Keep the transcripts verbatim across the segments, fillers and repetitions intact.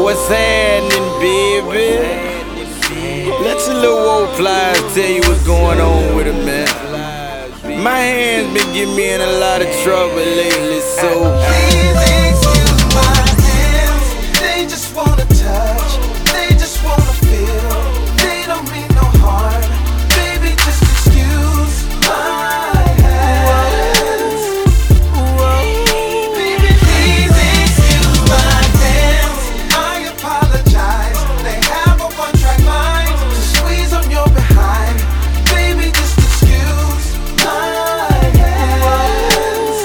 What's happening, baby? Let your little old pliers tell you what's going on with it, man. My hands been getting me in a lot of trouble lately, so please excuse my hands. They just wanna touch, they just wanna feel. They don't mean no harm. Baby, just excuse my hands. Baby, please excuse my hands. I apologize. They have a one-track mind to squeeze on your behind. Baby, just excuse my hands.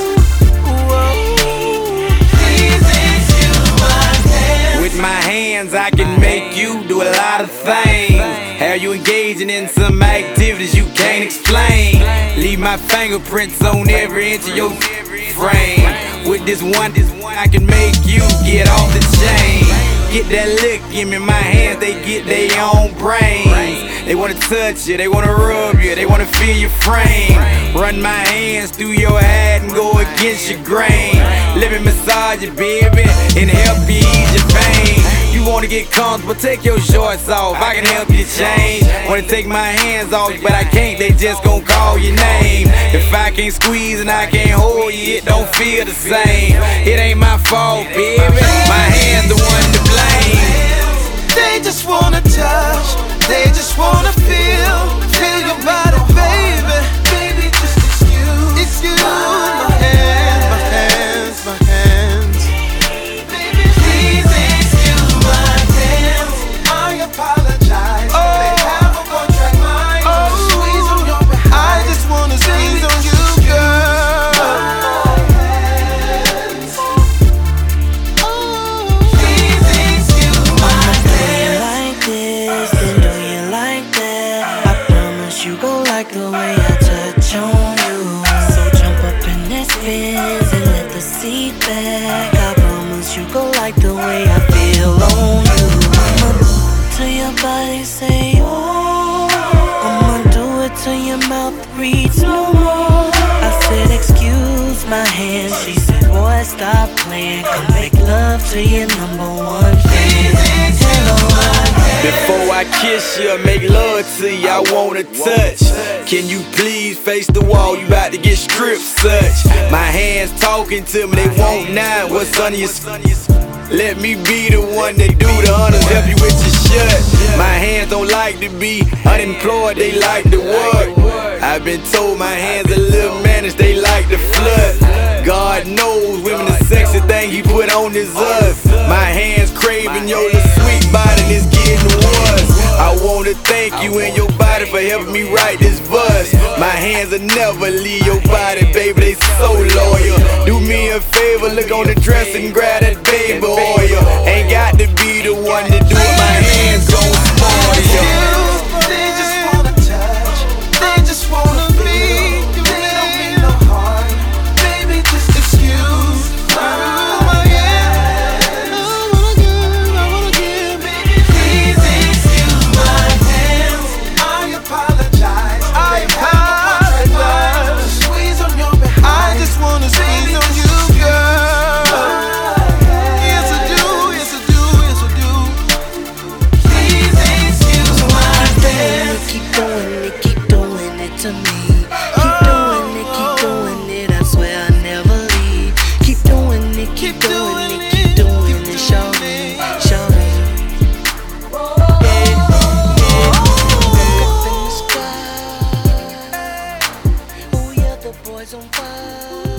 Please excuse my hands. with my hands I can make you do a lot of things. Have you engaging in some activities you can't explain. Leave my fingerprints on every inch of your frame. With this one, this one I can make you get off the chain. Get that look in me, my hands, they get their own brains. They wanna touch you, they wanna rub you, they wanna feel your frame. Run my hands through your head and go against your grain. Let me massage you, baby, and help you ease your pain. You wanna get comfortable, take your shorts off, I can help you change. Wanna take my hands off you, but I can't, they just gon' call your name. If I can't squeeze and I can't hold you, it don't feel the same. It ain't my fault, baby, my hands the one to blame. They just wanna touch, they just wanna feel, feel your body, baby. Baby, just excuse, excuse my hands, my hands, my hands. Baby, please excuse my hands. I apologize. Oh, they have a one-track mind. Oh, squeeze on your behind. I just wanna squeeze on you, girl. You go like the way I touch on you. So jump up in that Benz and let the seat back. I promise you go like the way I feel on you. I'ma till your body say oh. I'ma do it till your mouth reads no more. I said excuse my hand. She said boy stop playing. Come make love to your number one fan. Hello. Before I kiss you, make love to you, I wanna touch. Can you please face the wall, you about to get stripped such. My hands talking to me, they want now, what's under your let me be the one that do the honors, help you with your shut. My hands don't like to be unemployed, they like to work. I've been told my hands a little managed, they like to flood. God knows women the sexy thing he put on is us. My hands craving your little sweet body, it's getting worse. I wanna thank you and your body for helping me write this verse. My hands will never leave your body, baby, they so loyal. Do me a favor, look on the dress and grab that baby oil. Ain't got to be the one to do it, my hands gon' spoil you. They just wanna touch, they just wanna be. They don't mean no harm. Baby, just excuse my hands. I wanna give, I wanna give. Baby, please excuse my hands. I apologize. I apologize. Squeeze on your behind. I just wanna squeeze on you, girl. Yes I do, yes I do, yes I do. Please excuse my hands. Keep doing it, keep doing it to me. Keep doing it, keep doing it, I swear I never leave. Keep doing it, keep doing it, keep doing it, show me, show me. Yeah, yeah. Up in the sky. Oh yeah, the boys on fire.